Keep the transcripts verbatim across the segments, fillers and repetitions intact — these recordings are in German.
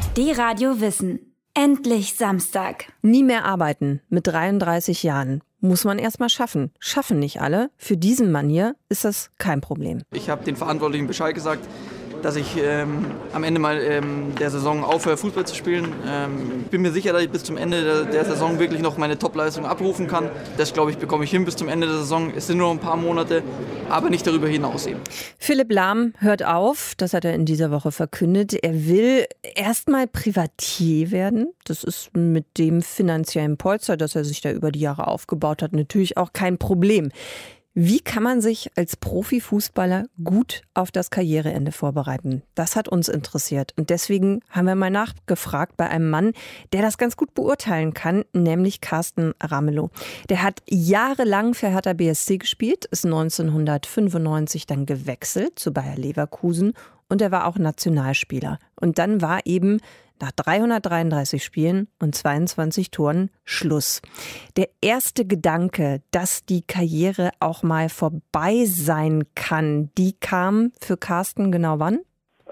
Die Radio Wissen. Endlich Samstag. Nie mehr arbeiten mit dreiunddreißig Jahren. Muss man erst mal schaffen. Schaffen nicht alle. Für diesen Mann hier ist das kein Problem. Ich habe den Verantwortlichen Bescheid gesagt, dass ich ähm, am Ende mal ähm, der Saison aufhöre, Fußball zu spielen. Ähm, ich bin mir sicher, dass ich bis zum Ende der, der Saison wirklich noch meine Topleistung abrufen kann. Das, glaube ich, bekomme ich hin bis zum Ende der Saison. Es sind nur noch ein paar Monate, aber nicht darüber hinaus eben. Philipp Lahm hört auf, das hat er in dieser Woche verkündet. Er will erstmal Privatier werden. Das ist mit dem finanziellen Polster, das er sich da über die Jahre aufgebaut hat, natürlich auch kein Problem. Wie kann man sich als Profifußballer gut auf das Karriereende vorbereiten? Das hat uns interessiert. Und deswegen haben wir mal nachgefragt bei einem Mann, der das ganz gut beurteilen kann, nämlich Carsten Ramelow. Der hat jahrelang für Hertha B S C gespielt, ist neunzehnhundertfünfundneunzig dann gewechselt zu Bayer Leverkusen und er war auch Nationalspieler. Und dann war eben nach dreihundertdreiunddreißig Spielen und zweiundzwanzig Toren Schluss. Der erste Gedanke, dass die Karriere auch mal vorbei sein kann, die kam für Carsten genau wann?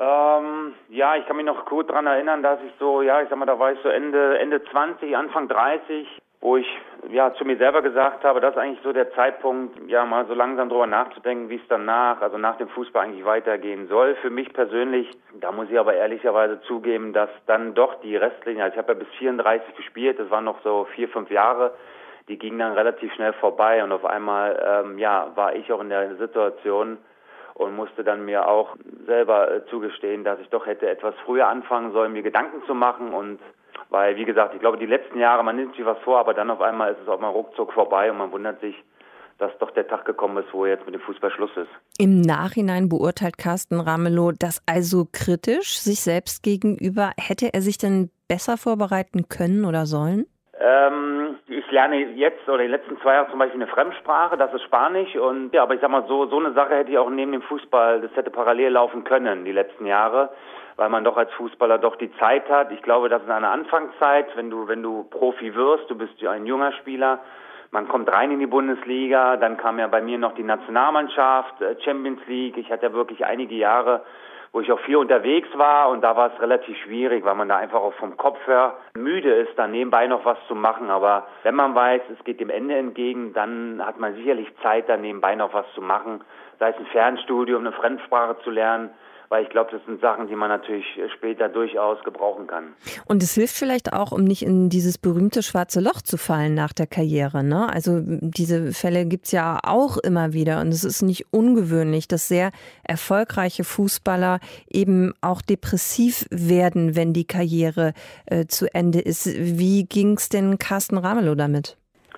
Ähm, ja, ich kann mich noch gut daran erinnern, dass ich so, ja, ich sag mal, da war ich so Ende, Ende zwanzig, Anfang dreißig, wo ich ja zu mir selber gesagt habe, das ist eigentlich so der Zeitpunkt, ja, mal so langsam drüber nachzudenken, wie es danach, also nach dem Fußball eigentlich weitergehen soll. Für mich persönlich, da muss ich aber ehrlicherweise zugeben, dass dann doch die restlichen, also ich habe ja bis vierunddreißig gespielt, das waren noch so vier, fünf Jahre, die gingen dann relativ schnell vorbei und auf einmal, ähm, ja, war ich auch in der Situation und musste dann mir auch selber äh, zugestehen, dass ich doch hätte etwas früher anfangen sollen, mir Gedanken zu machen und weil, wie gesagt, ich glaube, die letzten Jahre, man nimmt sich was vor, aber dann auf einmal ist es auch mal ruckzuck vorbei und man wundert sich, dass doch der Tag gekommen ist, wo jetzt mit dem Fußball Schluss ist. Im Nachhinein beurteilt Carsten Ramelow das also kritisch sich selbst gegenüber. Hätte er sich denn besser vorbereiten können oder sollen? Ähm, ich lerne jetzt oder die letzten zwei Jahre zum Beispiel eine Fremdsprache, das ist Spanisch und ja, aber ich sag mal so, so eine Sache hätte ich auch neben dem Fußball, das hätte parallel laufen können die letzten Jahre, weil man doch als Fußballer doch die Zeit hat. Ich glaube, das ist eine Anfangszeit, wenn du wenn du Profi wirst, du bist ja ein junger Spieler, man kommt rein in die Bundesliga, dann kam ja bei mir noch die Nationalmannschaft, Champions League, ich hatte ja wirklich einige Jahre, wo ich auch viel unterwegs war und da war es relativ schwierig, weil man da einfach auch vom Kopf her müde ist, da nebenbei noch was zu machen. Aber wenn man weiß, es geht dem Ende entgegen, dann hat man sicherlich Zeit, da nebenbei noch was zu machen, sei es ein Fernstudium, eine Fremdsprache zu lernen. Weil ich glaube, das sind Sachen, die man natürlich später durchaus gebrauchen kann. Und es hilft vielleicht auch, um nicht in dieses berühmte schwarze Loch zu fallen nach der Karriere, ne? Also diese Fälle gibt's ja auch immer wieder und es ist nicht ungewöhnlich, dass sehr erfolgreiche Fußballer eben auch depressiv werden, wenn die Karriere äh, zu Ende ist. Wie ging's denn Carsten Ramelow damit?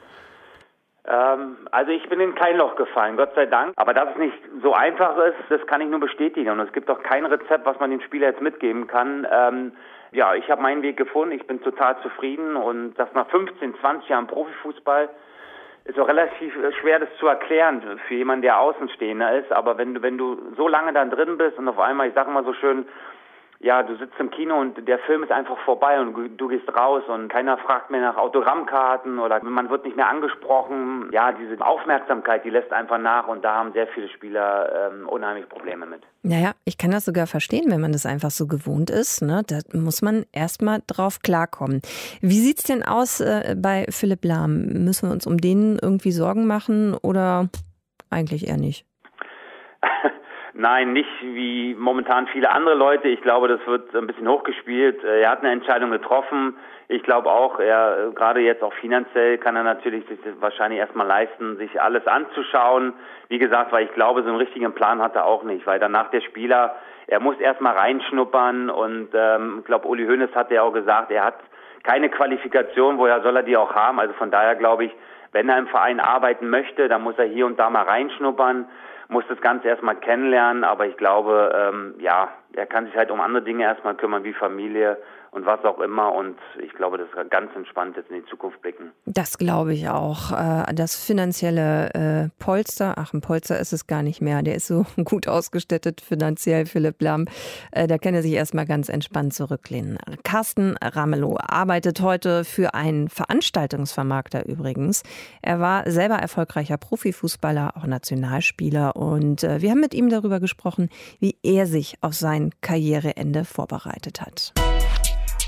Also ich bin in kein Loch gefallen, Gott sei Dank. Aber dass es nicht so einfach ist, das kann ich nur bestätigen. Und es gibt auch kein Rezept, was man dem Spieler jetzt mitgeben kann. Ähm, ja, ich habe meinen Weg gefunden, ich bin total zufrieden. Und das nach fünfzehn, zwanzig Jahren Profifußball ist auch relativ schwer, das zu erklären für jemanden, der Außenstehender ist. Aber wenn du, wenn du so lange dann drin bist und auf einmal, ich sage mal so schön, ja, du sitzt im Kino und der Film ist einfach vorbei und du gehst raus und keiner fragt mehr nach Autogrammkarten oder man wird nicht mehr angesprochen. Ja, diese Aufmerksamkeit, die lässt einfach nach und da haben sehr viele Spieler ähm, unheimlich Probleme mit. Naja, ich kann das sogar verstehen, wenn man das einfach so gewohnt ist, ne? Da muss man erstmal drauf klarkommen. Wie sieht's denn aus äh, bei Philipp Lahm? Müssen wir uns um den irgendwie Sorgen machen oder eigentlich eher nicht? Nein, nicht wie momentan viele andere Leute. Ich glaube, das wird ein bisschen hochgespielt. Er hat eine Entscheidung getroffen. Ich glaube auch, er gerade jetzt auch finanziell kann er natürlich sich das wahrscheinlich erstmal leisten, sich alles anzuschauen. Wie gesagt, weil ich glaube, so einen richtigen Plan hat er auch nicht, weil danach der Spieler, er muss erstmal reinschnuppern und ähm, ich glaube, Uli Hoeneß hat ja auch gesagt, er hat keine Qualifikation, woher soll er die auch haben? Also von daher glaube ich, wenn er im Verein arbeiten möchte, dann muss er hier und da mal reinschnuppern, muss das Ganze erstmal kennenlernen, aber ich glaube, ähm, ja, er kann sich halt um andere Dinge erstmal kümmern, wie Familie und was auch immer und ich glaube, das ist ganz entspannt jetzt in die Zukunft blicken. Das glaube ich auch. Das finanzielle äh, Polster, ach ein Polster ist es gar nicht mehr, der ist so gut ausgestattet finanziell, Philipp Lahm, äh, da kann er sich erstmal ganz entspannt zurücklehnen. Carsten Ramelow arbeitet heute für einen Veranstaltungsvermarkter übrigens. Er war selber erfolgreicher Profifußballer, auch Nationalspieler und äh, wir haben mit ihm darüber gesprochen, wie er sich auf sein Karriereende vorbereitet hat.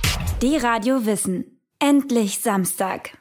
ARD Radio Wissen. Endlich Samstag.